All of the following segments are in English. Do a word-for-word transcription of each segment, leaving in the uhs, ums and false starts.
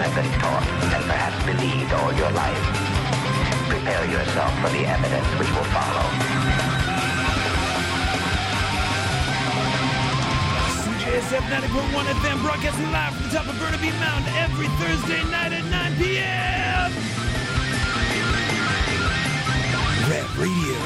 have been taught and perhaps believed all your life. Prepare yourself for the evidence which will follow. C J S F ninety point one F M broadcasting live from the top of Burnaby Mountain every Thursday night at nine p.m. Rad Radio.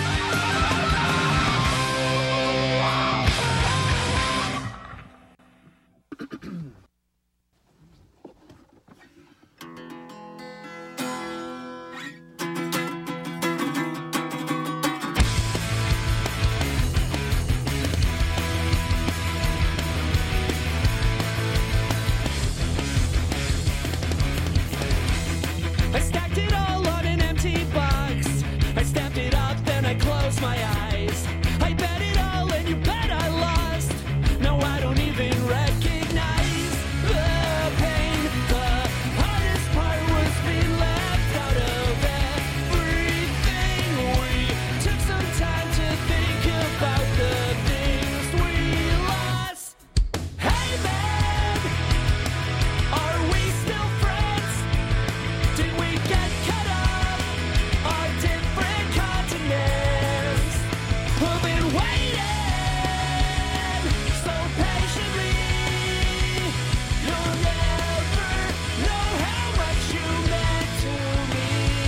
I stacked it all on an empty box. I stamped it up, then I closed my eyes. I bet it all and you bet I lost. Now I don't even recognize the pain. The hardest part was being left out of everything. We took some time to think about the things we lost. Hey man, are we still friends? Did we get cut off on different continents? We've been waiting so patiently. You'll never know how much you meant to me.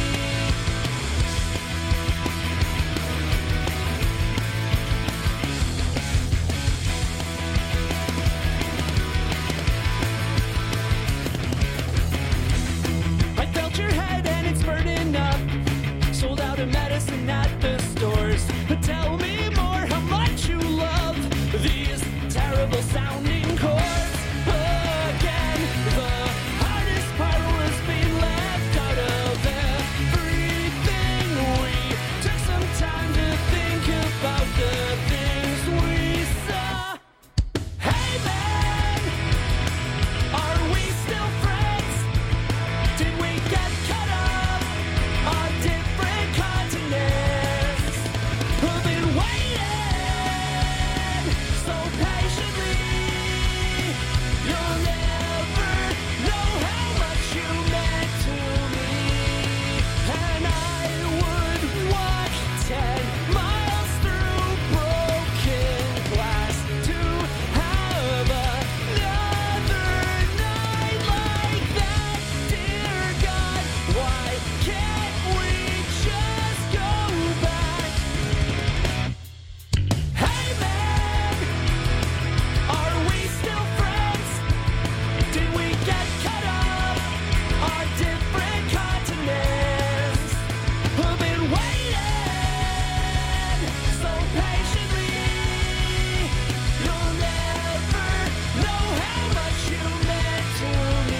I felt your head and it's burning up. Sold out of medicine at the stores. But tell me more how much you love these terrible sounding chords. Again, the hardest part was being left out of everything. We took some time to think about the things we saw. Hey man, are we still friends? Did we get cut off on different continents? We've been waiting so patiently. You'll never know how much you meant to me. And I would walk ten miles through broken glass to have another night like that. Dear God, why can't we just go back? Hey man, are we still friends? Did we get cut off on different continents? We've been waiting so patiently. You'll never know how much you meant to me.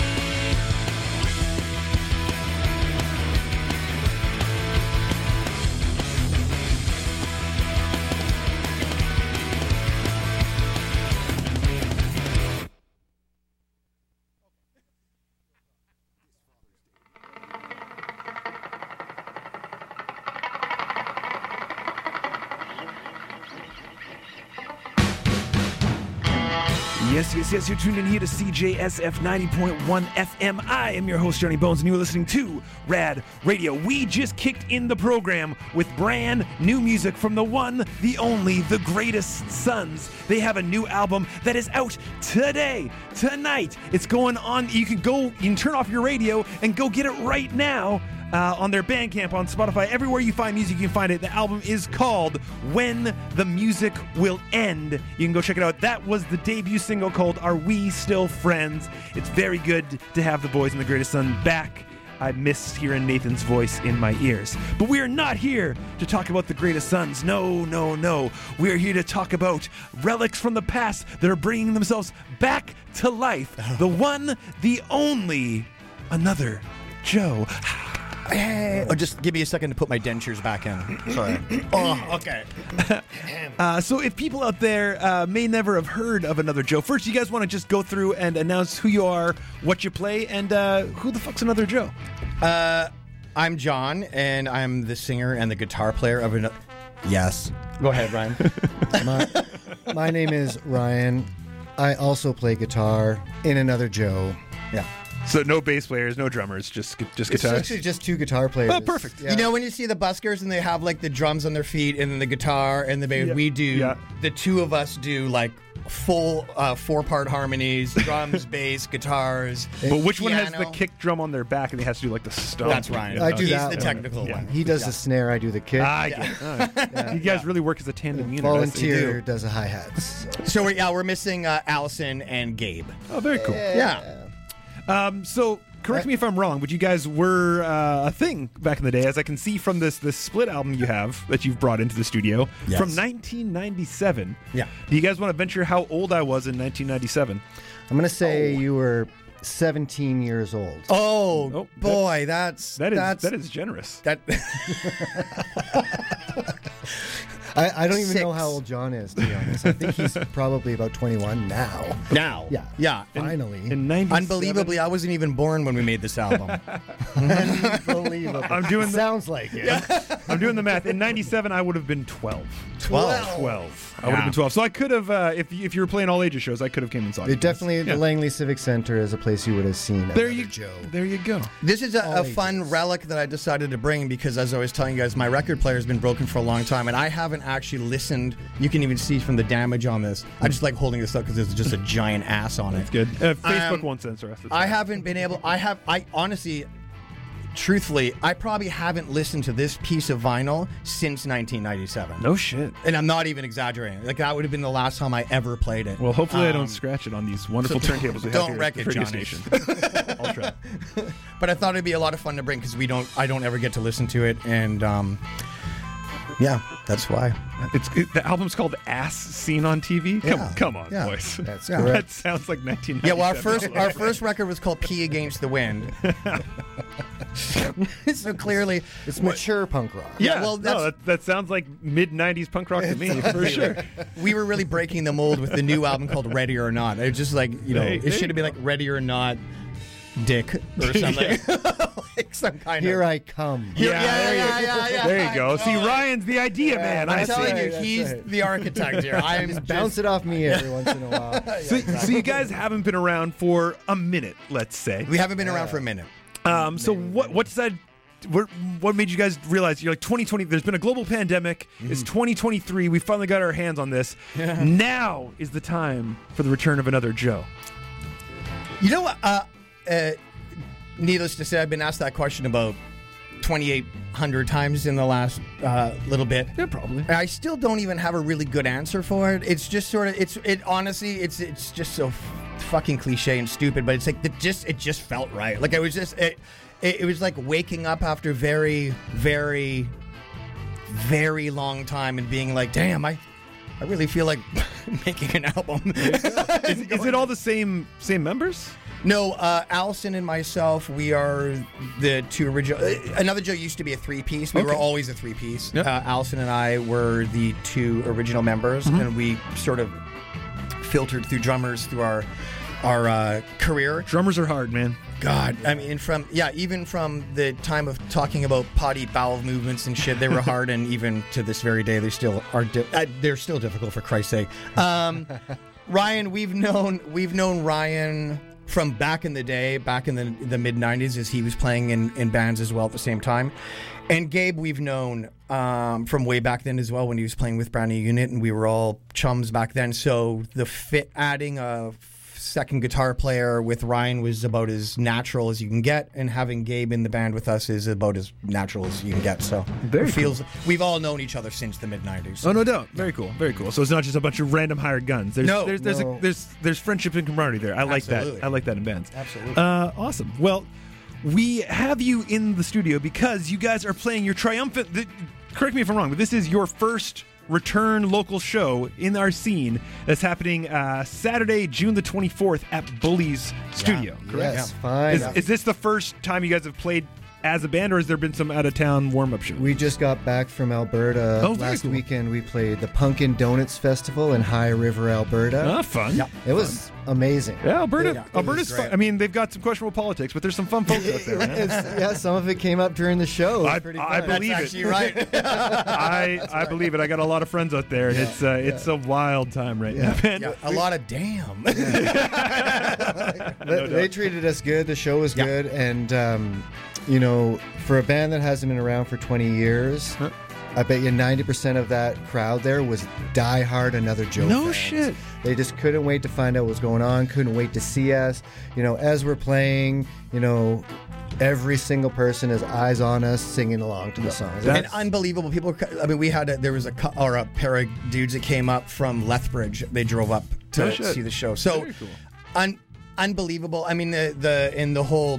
Yes, yes, yes, you're tuned in here to C J S F ninety point one F M. I am your host, Johnny Bones, and you are listening to Rad Radio. We just kicked in the program with brand new music from the one, the only, the Greatest Sons. They have a new album that is out today, tonight. It's going on. You can go, you can turn off your radio and go get it right now. Uh, on their Bandcamp, on Spotify, everywhere you find music, you can find it. The album is called When the Music Will End. You can go check it out. That was the debut single called Are We Still Friends? It's very good to have the boys and the Greatest Son back. I miss hearing Nathan's voice in my ears. But we are not here to talk about the Greatest Sons. No, no, no. We are here to talk about relics from the past that are bringing themselves back to life. The one, the only, Another Joe. Hey, oh, just give me a second to put my dentures back in. Sorry. Oh, okay. uh, so if people out there uh, may never have heard of Another Joe, first you guys want to just go through and announce who you are, what you play, and uh, who the fuck's Another Joe? Uh, I'm John, and I'm the singer and the guitar player of Another... Yes. Go ahead, Ryan. my, my name is Ryan. I also play guitar in Another Joe. Yeah. So no bass players, no drummers, just gu- just It's guitars. actually just two guitar players. Oh, perfect. You know when you see the buskers and they have like the drums on their feet and then the guitar and the bass, Yeah. we do, Yeah. the two of us do like full uh, four-part harmonies, drums, bass, guitars. But which one has the piano. kick drum on their back and he has to do like the stomp? That's Ryan. I do He's that the one. technical Yeah. one. He does Yeah. the snare, I do the kick. Ah, I get it. All right. You guys really work as a tandem unit. I see. Volunteer does the hi-hats. So we're, yeah, we're missing uh, Allison and Gabe. Oh, very cool. Yeah. Um, so correct me if I'm wrong, but you guys were uh, a thing back in the day, as I can see from this this split album you have that you've brought into the studio Yes. from nineteen ninety-seven. Yeah. Do you guys want to venture how old I was in nineteen ninety-seven? I'm going to say you were seventeen years old. Oh, Oh, boy, that's That is that's that is generous. that. I, I don't even know Six. how old John is, to be honest. I think he's probably about twenty-one now. now. Yeah. Yeah. Finally. In ninety-seven, Unbelievably, I wasn't even born when we made this album. Unbelievable. I'm doing the- Sounds like it. I'm doing the math. In ninety-seven, I would have been twelve. Twelve. twelve. I would have Yeah. been twelve. So I could have, uh, if if you were playing all ages shows, I could have came and saw you. It guys. definitely, Yeah. the Langley Civic Center is a place you would have seen. There another you Joe. There you go. This is a, a All fun ages. relic that I decided to bring because, as I was telling you guys, my record player has been broken for a long time, and I haven't actually listened. You can even see from the damage on this. I just like holding this up because there's just a giant ass on it. Good. Uh, Facebook Um, won't censor us. It's I fine. haven't been able. I have. I honestly, truthfully, I probably haven't listened to this piece of vinyl since nineteen ninety-seven. No shit. And I'm not even exaggerating. Like that would have been the last time I ever played it. Well, hopefully I Um, don't scratch it on these wonderful so turntables we have don't here wreck at it, the radio Johnny. station. I'll try. But I thought it'd be a lot of fun to bring because we don't. I don't ever get to listen to it, and um, yeah, that's why. It's it, the album's called "Ass Seen on T V." Come, Yeah. come on, Yeah. boys. That's Yeah. That correct. sounds like nineteen Yeah, ninety-seven. well, our first our first record was called "Pee Against the Wind." So clearly, It's mature punk rock. Yeah, Yeah, well, well, that's- no, that, that sounds like mid nineties punk rock to me, for sure. we were really breaking the mold with the new album called "Ready or Not." It was just like you know, Hey, it there should you have been like "Ready or Not." Dick or something, like some kind Here of. I come. Yeah, yeah, there, yeah, you, yeah, yeah. there you go. See, Ryan's the idea man. I I'm see. telling you, That's he's right. the architect here. I'm just, Bounce it off me every once in a while. So, so you guys haven't been around for a minute, let's say. We haven't been around for a minute. Um, so what what decided what, what made you guys realize you're like twenty twenty? There's been a global pandemic. It's twenty twenty-three. We finally got our hands on this. Now is the time for the return of another Joe. You know what? Uh, uh, needless to say, I've been asked that question about twenty-eight hundred times in the last uh, little bit. Yeah, probably. And I still don't even have a really good answer for it. It's just sort of, it's it honestly, it's it's just so f- fucking cliche and stupid. But it's like it just it just felt right. Like it was just it, it, it was like waking up after very very very long time and being like, damn, I I really feel like making an album. Is, is it all the same same members? No, uh, Allison and myself, we are the two original. Uh, Another Joe used to be a three-piece. We were Okay. always a three-piece. Yep. Uh, Allison and I were the two original members, and we sort of filtered through drummers through our our uh, career. Drummers are hard, man. God, I mean, from yeah, even from the time of talking about potty bowel movements and shit, they were hard, and even to this very day, they still are. Di- uh, they're still difficult, for Christ's sake. Um, Ryan, we've known we've known Ryan from back in the day, back in the the mid nineties, as he was playing in, in bands as well at the same time. And Gabe, we've known um, from way back then as well when he was playing with Brand New Unit, and we were all chums back then. So the fit adding a second guitar player with Ryan was about as natural as you can get, and having Gabe in the band with us is about as natural as you can get. So Very it feels we've all known each other since the mid nineties. Oh, no doubt. Very cool. Very cool. So it's not just a bunch of random hired guns. There's No, there's there's, no. a, there's there's friendship and camaraderie there. I like Absolutely. that. I like that in bands. Absolutely. Uh, awesome. Well, we have you in the studio because you guys are playing your triumphant. Th- correct me if I'm wrong, but this is your first return local show in our scene that's happening uh, Saturday, June the twenty-fourth at Bully's Studio. Correct? Yes, fine. Is, is this the first time you guys have played as a band, or has there been some out of town warm up shows? We just got back from Alberta. Oh, very Last cool. weekend we played the Pumpkin Donuts Festival in High River, Alberta. Ah, fun. Yeah. It was amazing. Yeah, Alberta. Yeah, it Alberta's was fun. great. I mean, they've got some questionable politics, but there's some fun folks out there. Man. It's- yeah, some of it came up during the show. It was I- pretty I fun. believe That's it. actually right. I I believe it. I got a lot of friends out there, and it's uh, it's a wild time right now, man. Yeah, a lot of damn. They, they treated us good. The show was Yeah. good, and um, you know, for a band that hasn't been around for twenty years, I bet you ninety percent of that crowd there was diehard Another Joe No fans. shit. They just couldn't wait to find out what was going on. Couldn't wait to see us. You know, as we're playing, you know, every single person has eyes on us, singing along to the songs. And unbelievable people. I mean, we had a, there was a cou- or a pair of dudes that came up from Lethbridge. They drove up to Oh, shit. see the show. So, Very cool. un, unbelievable. I mean, the the in the whole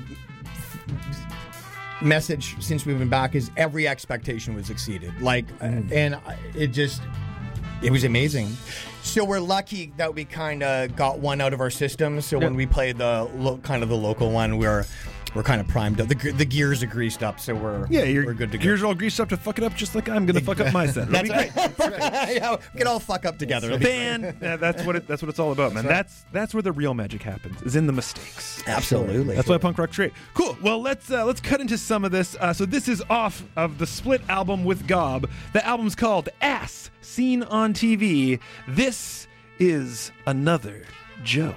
message since we've been back is every expectation was exceeded. Like, and I- it just it was amazing. So we're lucky that we kind of got one out of our system. So when we played the lo- kind of the local one, we're we're kind of primed up. The, ge- the gears are greased up, so we're Yeah, your we're good to go. gears are all greased up to fuck it up, just like I'm gonna fuck up my set. It'll be great. Yeah, we can all fuck up together. It'll be Band, yeah, that's what it, that's what it's all about, man. That's that's where the real magic happens, is in the mistakes. great. Absolutely. That's why punk rock's great. Cool. Well, let's uh, let's cut into some of this. Uh, so this is off of the split album with Gob. The album's called Ass Seen on T V. This is Another Joe.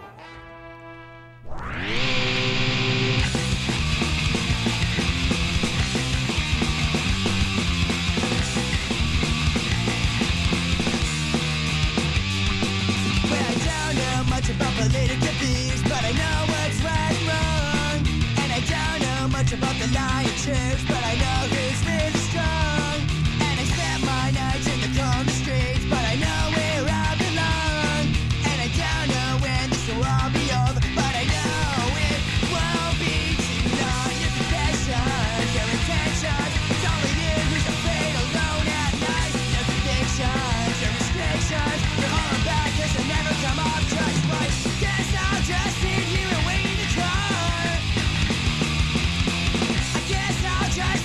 Well, I don't know much about political views, but I know what's right and wrong. And I don't know much about the lying truth, but I know who's really strong. And I spent my nights in the corner streets, but I know where I belong. And I don't know when this will all be over, but I know it won't be too long. Your confessions, your intentions, it's only you who's afraid alone at night. Your convictions, your restrictions, they're all about 'cause they never come off just right. Guess I'll just sit here and wait in the car. I guess I'll just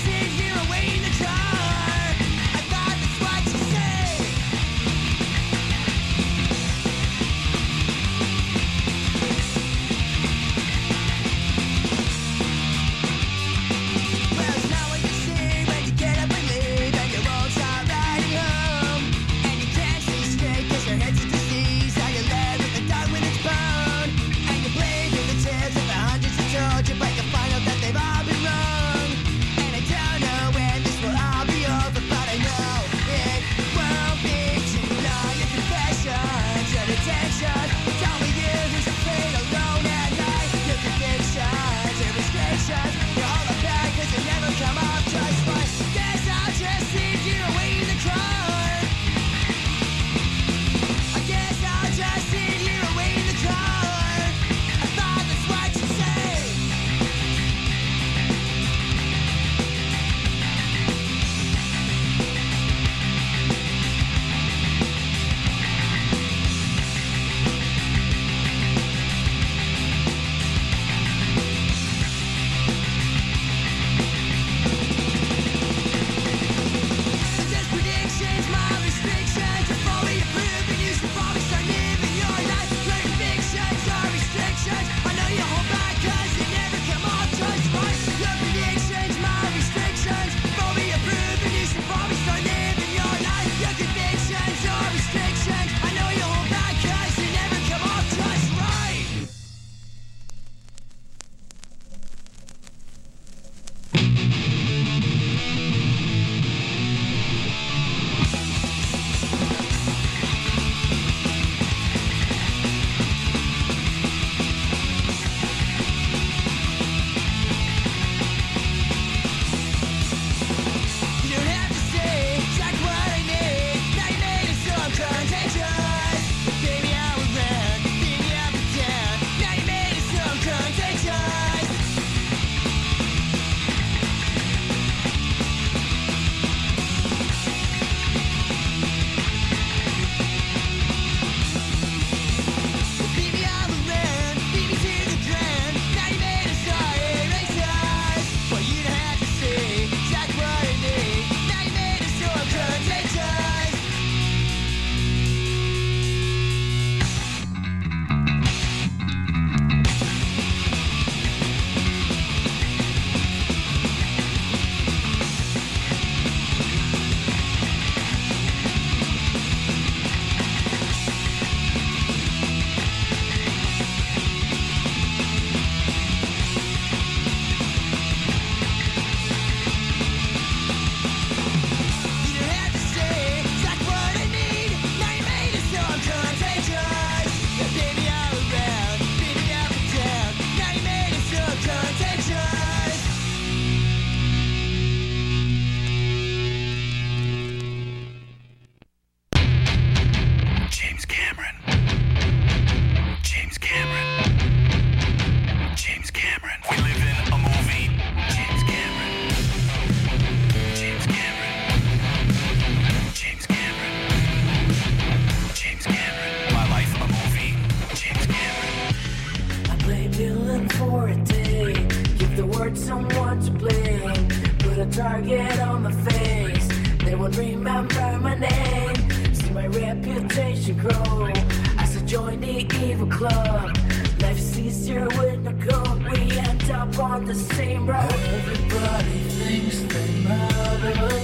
evil club. Life's easier with no gold. We end up on the same road. Everybody thinks they matter.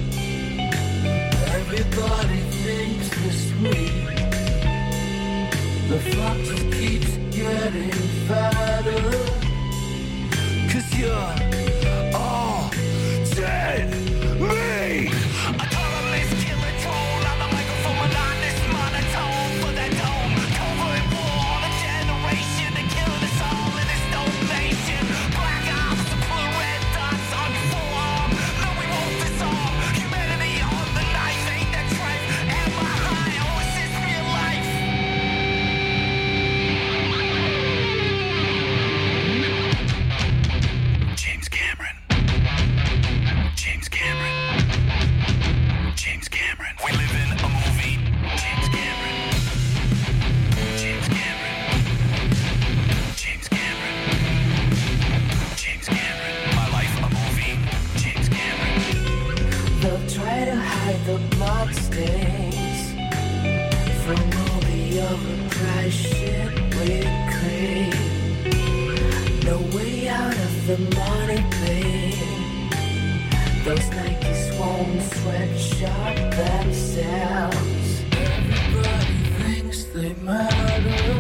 Everybody thinks they're sweet. The flock just keeps getting fatter. Cause you're all dead me. A colorless killer troll on the microphone, monotonous monotone for that dome. Covert war, a generation to kill us all in this donation. Black ops, the blue red dots on your forearm. No, we won't disarm. Humanity on the knife, ain't that tripe? Am I high or is this real life? James Cameron. James Cameron. James Cameron. We live in a movie. James Cameron. James Cameron. James Cameron. James Cameron. My life a movie. James Cameron. They'll try to hide the blood stains from all the overpriced shit we crave. No way out of the money pain. Those Nikes won't sweatshop themselves. Everybody thinks they matter.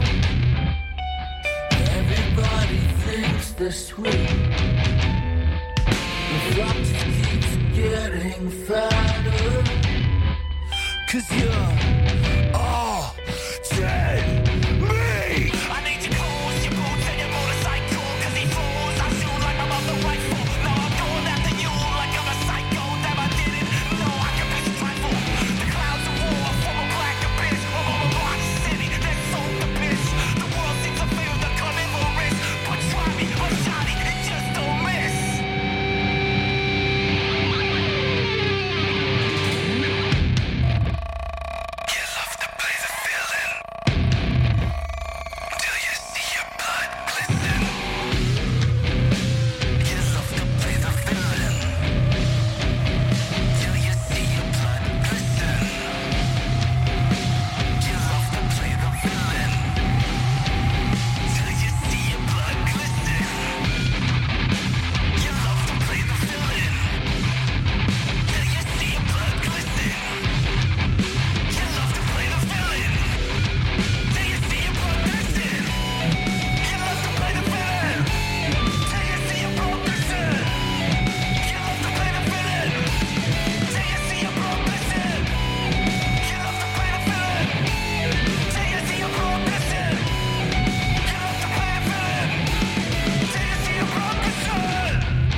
Everybody thinks they're sweet. The flock just keeps getting fatter. Cause you're all dead me. I need your clothes, your boots, and your motorcycle. Cause he fools, I shoot like I'm on the rifle. Now I'm going after you like I'm a psycho. Damn, I didn't know I could be trifle. The clouds of war from a black abyss. I'm on a block city that sold the bitch. The world seems to feel the carnivorous. But try me, I'm shiny, and just don't miss. You love to play the villain till you see your blood glisten. You love to play the villain till you see your blood glisten. You love to play the villain till you see your blood glisten. You love to play the villain till you see your blood glisten. You love to play the villain till you see your blood glisten. You love to play the villain till you see your blood glisten. You love to play the villain till you see your blood glisten. You love to play the villain till you see your blood glisten. You love to play the villain till you see your blood glisten.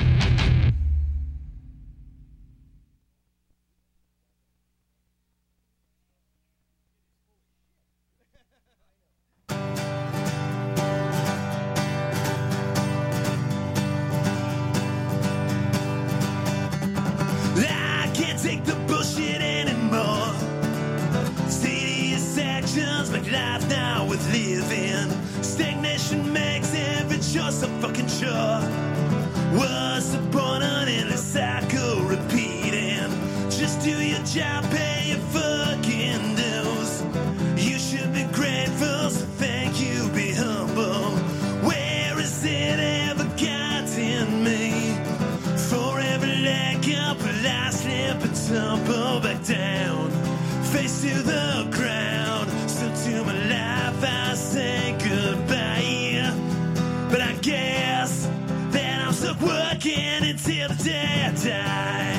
I can't take the bullshit anymore. Serious actions make life now worth living. Stagnation makes every choice a fucking chore. What's the point on endless cycle repeating? Just do your job, pay your fucking dues. You should be grateful, so thank you, be humble. Where has it ever gotten me? For every leg up, I slip and tumble back down, face to the ground. So to my life I say goodbye. But I guess that I'm stuck working until the day I die.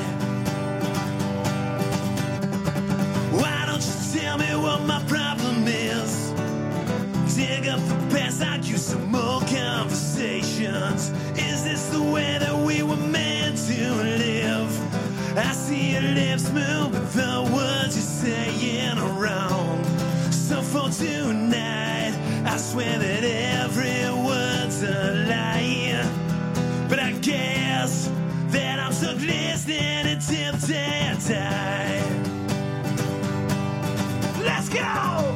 Why don't you tell me what my problem is? Dig up the past, I'd use some more conversations. Is this the way that we were meant to live? I see your lips move, but the words you're saying are wrong. So for tonight, I swear that every word's a lie. But I guess that I'm stuck listening until the day I die. Let's go!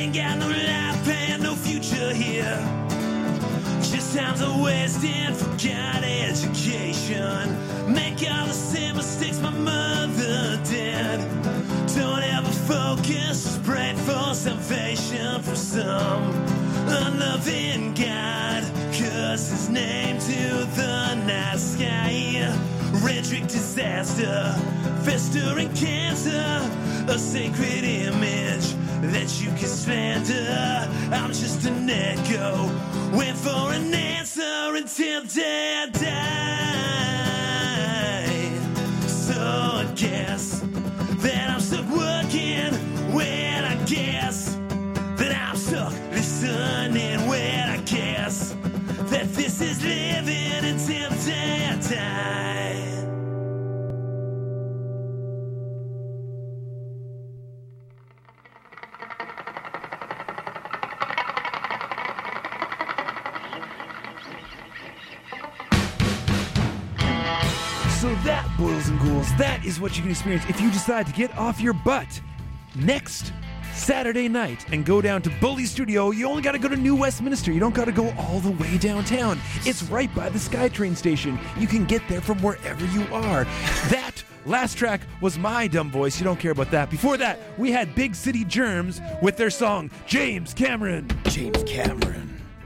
ain't got no life and no future here. Just times I wasted, forgot education. Make all the same mistakes my mother did. Don't ever focus, pray for salvation from some unloving God. Curse his name to the night sky. Rhetoric disaster, festering cancer. A sacred image that you can slander. I'm just an echo, wait for an answer until day I die. So I guess that I'm stuck working when I guess that I'm stuck listening when I guess that this is living until day I die. So that, boils and ghouls, that is what you can experience if you decide to get off your butt next Saturday night and go down to Bully Studio. You only got to go to New Westminster. You don't got to go all the way downtown. It's right by the SkyTrain station. You can get there from wherever you are. That last track was my dumb voice. You don't care about that. Before that, we had Big City Germs with their song James Cameron. James Cameron.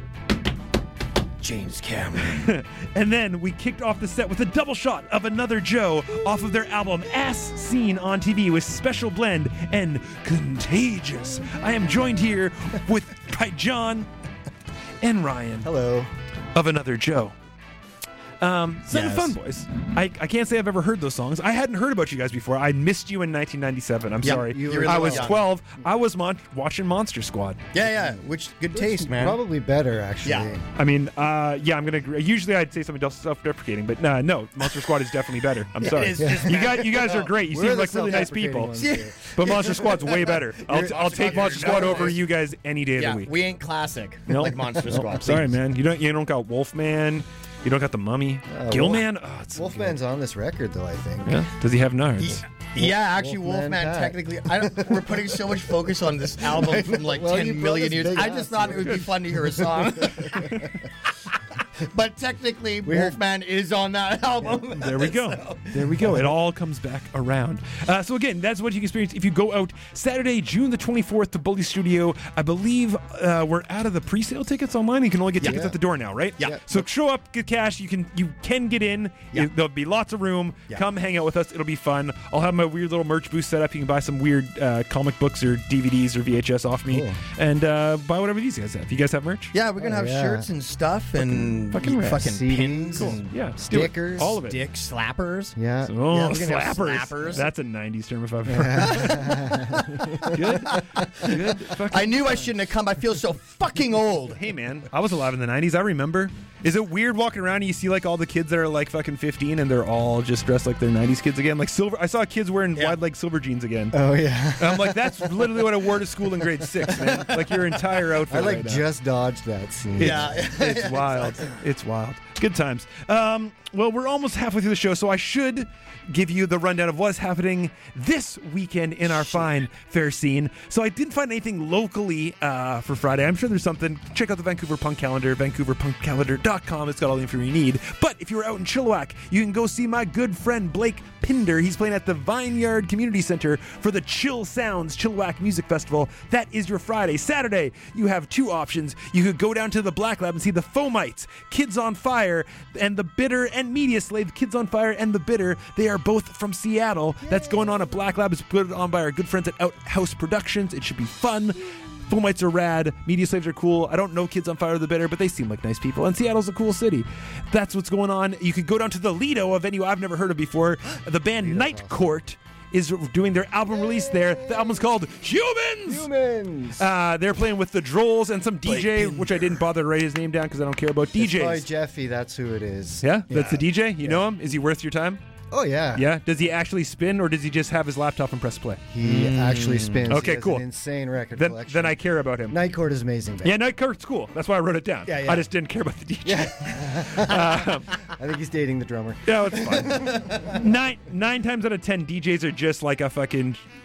James Cameron. And then we kicked off the set with a double shot of Another Joe off of their album Ass Seen on T V with Special Blend and Contagious. I am joined here with by John and Ryan Hello. of Another Joe. Um, it's Yes. fun, boys. I, I can't say I've ever heard those songs. I hadn't heard about you guys before. I missed you in nineteen ninety-seven. I'm Yep, sorry. you were I really was young. twelve. I was mon- watching Monster Squad. Yeah, yeah. Which good taste, man. Probably better, actually. Yeah. I mean, uh, yeah, I'm gonna. Agree. Usually, I'd say something else self-deprecating, but nah, no, Monster Squad is definitely better. I'm sorry. is just you guys, you guys are great. You We're seem the like really nice self-deprecating people. ones here. But Monster Squad's way better. I'll, You're- I'll take Monster You're Squad no over nice. you guys any day of Yeah, the week. we ain't classic No. like Monster No, Squad. sorry, please. man. You don't. You don't got Wolfman. You don't got the Mummy. Uh, Gilman. Oh, it's so Wolfman's on this record, though, I think. good. Yeah. Does he have nards? Yeah, actually, Wolfman Wolfman, Pack. technically, I don't, we're putting so much focus on this album from like Well, you ten brought million this years. big I ass just thought it would be fun to hear a song. But technically, We heard- Wolfman is on that album. There we go. So- There we go. It all comes back around. Uh, so again, that's what you can experience if you go out Saturday, June the twenty-fourth to Bully Studio. I believe uh, we're out of the pre-sale tickets online. You can only get tickets Yeah. at the door now, right? Yeah. Yeah. So show up, get cash. You can you can get in. Yeah. There'll be lots of room. Yeah. Come hang out with us. It'll be fun. I'll have my weird little merch booth set up. You can buy some weird uh, comic books or D V Ds or V H S off me, Cool. and uh, buy whatever these guys have. You guys have merch? Yeah, we're gonna Oh, have yeah. shirts and stuff and fucking rad. fucking C Ds. pins Cool. and Yeah. let's do it. Stickers. All of it. dick slappers. Yeah. Oh, Yeah, we're gonna have slappers. slappers. That's a nineties term if I've heard. Good. Good. Fucking I knew I shouldn't have come. I feel so fucking old. Hey man, I was alive in the nineties. I remember. Is it weird walking around and you see like all the kids that are like fucking fifteen and they're all just dressed like they're nineties kids again? Like silver. I saw kids wearing Yeah. wide leg silver jeans again. Oh, yeah. And I'm like, that's literally what I wore to school in grade six, man. Like your entire outfit. I like right now. just dodged that scene. Yeah. It's wild. It's wild. Good times. Um, well, we're almost halfway through the show, so I should give you the rundown of what's happening this weekend in our fine fair scene. So I didn't find anything locally uh, for Friday. I'm sure there's something. Check out the Vancouver Punk Calendar, vancouver punk calendar dot com. It's got all the info you need. But if you're out in Chilliwack, you can go see my good friend Blake Pinder. He's playing at the Vineyard Community Center for the Chill Sounds Chilliwack Music Festival. That is your Friday. Saturday, you have two options. You could go down to the Black Lab and see the Foamites, Kids on Fire, and the Bitter, and Media Slave, Kids on Fire and the Bitter. They are both from Seattle. That's going on at Black Lab. It's put on by our good friends at Outhouse Productions. It should be fun. Foamites are rad. Media Slaves are cool. I don't know Kids on Fire or the Bitter, but they seem like nice people. And Seattle's a cool city. That's what's going on. You could go down to the Lido, a venue I've never heard of before. The band Night Court is doing their album release there. The album's called Humans! Humans. Uh, they're playing with the Drolls and some D J, which I didn't bother to write his name down because I don't care about It's by D Js. Jeffy. That's who it is. Yeah? That's the D J? You know him? Is he worth your time? Oh, yeah. Yeah? Does he actually spin or does he just have his laptop and press play? He actually spins. Okay, He has cool. An insane record Then, collection. then I care about him. Night Court is amazing. Band. Yeah, Night Court's cool. That's why I wrote it down. Yeah, yeah. I just didn't care about the D J. I think he's dating the drummer. Yeah, it's fine. nine nine times out of ten, D Js are just like a fucking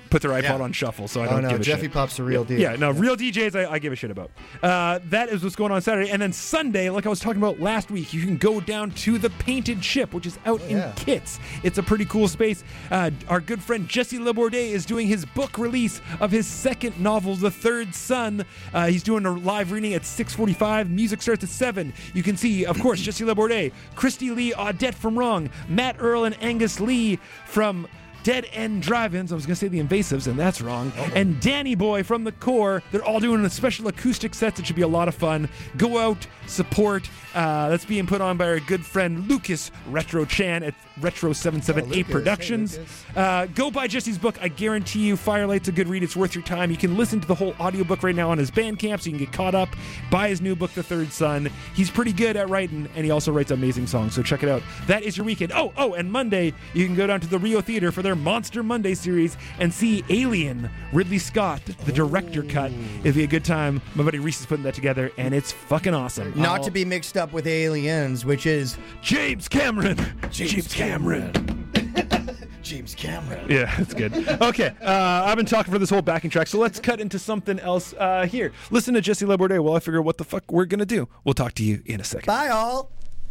put their iPod Yeah. on shuffle, so I Oh don't no, give a Jeffy shit. Pop's the real deal. Yeah, no, real D Js I, I give a shit about. Uh, that is what's going on Saturday. And then Sunday, like I was talking about last week, you can go down to the Painted Ship, which is out in yeah. Kits. It's a pretty cool space. Uh, our good friend Jesse Labourdet is doing his book release of his second novel, The Third Son. Uh, he's doing a live reading at six forty-five. Music starts at seven. You can see, of course, Jesse Labourdet, Christy Lee Audette from Wrong, Matt Earl and Angus Lee from Dead End Drive-Ins. I was going to say the Invasives, and that's wrong. Oh. And Danny Boy from The Core. They're all doing a special acoustic sets. It should be a lot of fun. Go out, support. Uh, that's being put on by our good friend Lucas Retro Chan at Retro seven seven eight Oh, Lucas. Productions. Hey, Lucas. Uh, go buy Jesse's book. I guarantee you, Firelight's a good read. It's worth your time. You can listen to the whole audiobook right now on his Bandcamp, so you can get caught up. Buy his new book, The Third Son. He's pretty good at writing, and he also writes amazing songs, so check it out. That is your weekend. Oh, oh, and Monday, you can go down to the Rio Theater for their Monster Monday series and see Alien, Ridley Scott, the director cut. It'll be a good time. My buddy Reese is putting that together, and it's fucking awesome. Not to be mixed up with Aliens, which is James Cameron. James, Cameron. James Cameron. Yeah, that's good. Okay, uh, I've been talking for this whole backing track, so let's cut into something else uh, here. Listen to Jesse Labourdet while I figure out what the fuck we're going to do. We'll talk to you in a second. Bye, all.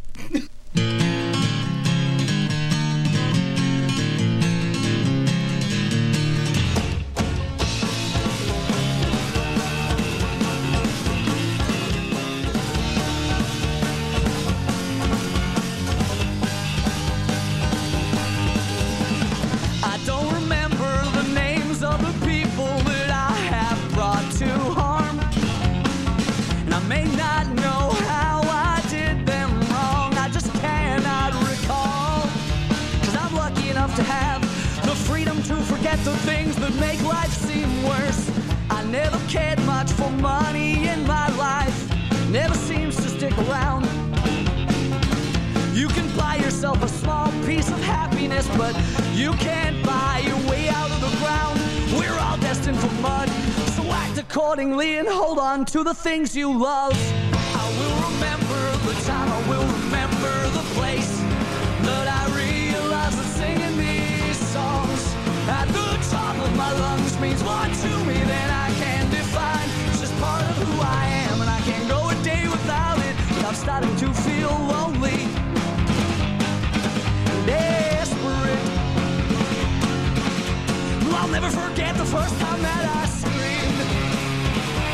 I don't remember the names of the people that I have brought to harm. And I may not know how I did them wrong. I just cannot recall. Cause I'm lucky enough to have the freedom to forget the things that make life seem worse. I never cared much for money in my life. Never seems to stick around. You can buy yourself a small piece of happiness, but you can't buy your way out of the ground. We're all destined for mud, so act accordingly and hold on to the things you love. I will remember the time, I will remember the place that I realized that singing these songs at the top of my lungs means more to me than I